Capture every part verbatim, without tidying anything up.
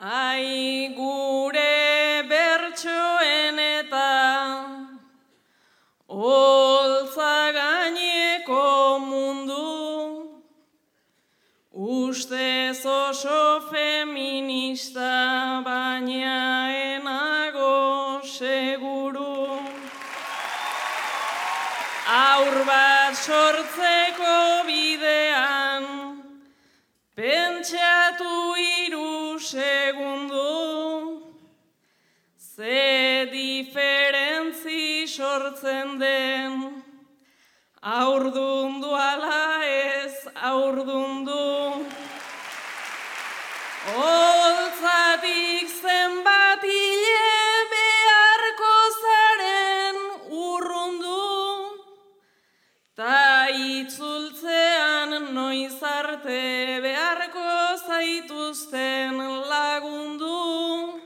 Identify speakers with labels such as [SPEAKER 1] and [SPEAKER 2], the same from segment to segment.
[SPEAKER 1] Ai gure bertsoen eta holtza gaineko mundu, ustez oso feminista, baina enago seguru. Aur bat sortzeko bidean, pentsatu hiru segundu, ze diferentzi sortzen den, aurdundu ala ez aurdundu. Holtzatik zenbat hile beharko zaren urrundu, ta itzultzean noiz arte beharko zaituzten lagundu.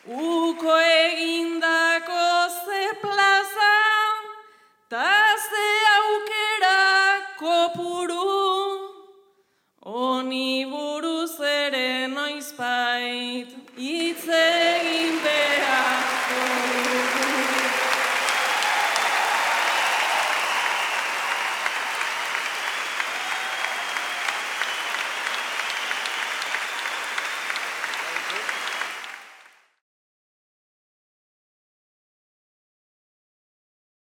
[SPEAKER 1] Uko egindako ze plaza, ta ze